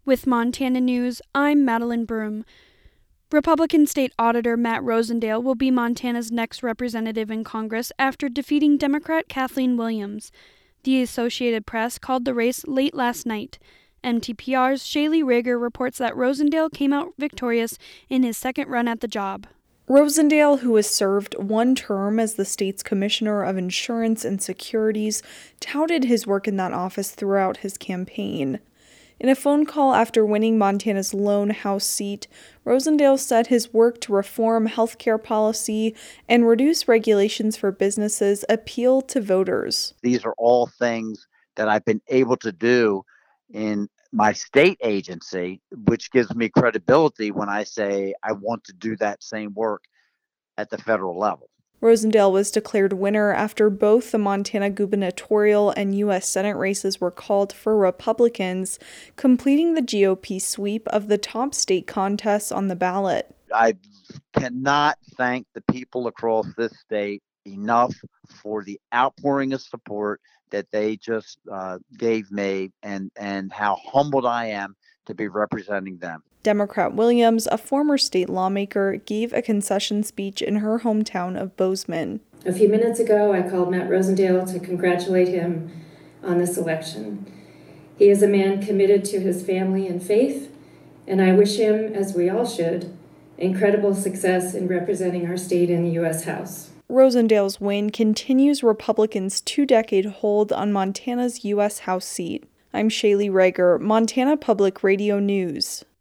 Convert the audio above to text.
With Montana News, I'm Madeline Broom. Republican State Auditor Matt Rosendale will be Montana's next representative in Congress after defeating Democrat Kathleen Williams. The Associated Press called the race late last night. MTPR's Shaylee Rager reports that Rosendale came out victorious in his second run at the job. Rosendale, who has served one term as the state's Commissioner of Insurance and Securities, touted his work in that office throughout his campaign. In a phone call after winning Montana's lone House seat, Rosendale said his work to reform healthcare policy and reduce regulations for businesses appeal to voters. These are all things that I've been able to do in my state agency, which gives me credibility when I say I want to do that same work at the federal level. Rosendale was declared winner after both the Montana gubernatorial and U.S. Senate races were called for Republicans, completing the GOP sweep of the top state contests on the ballot. I cannot thank the people across this state enough for the outpouring of support that they just gave me and how humbled I am to be representing them. Democrat Williams, a former state lawmaker, gave a concession speech in her hometown of Bozeman. A few minutes ago, I called Matt Rosendale to congratulate him on this election. He is a man committed to his family and faith, and I wish him, as we all should, incredible success in representing our state in the U.S. House. Rosendale's win continues Republicans' two-decade hold on Montana's U.S. House seat. I'm Shaylee Rager, Montana Public Radio News.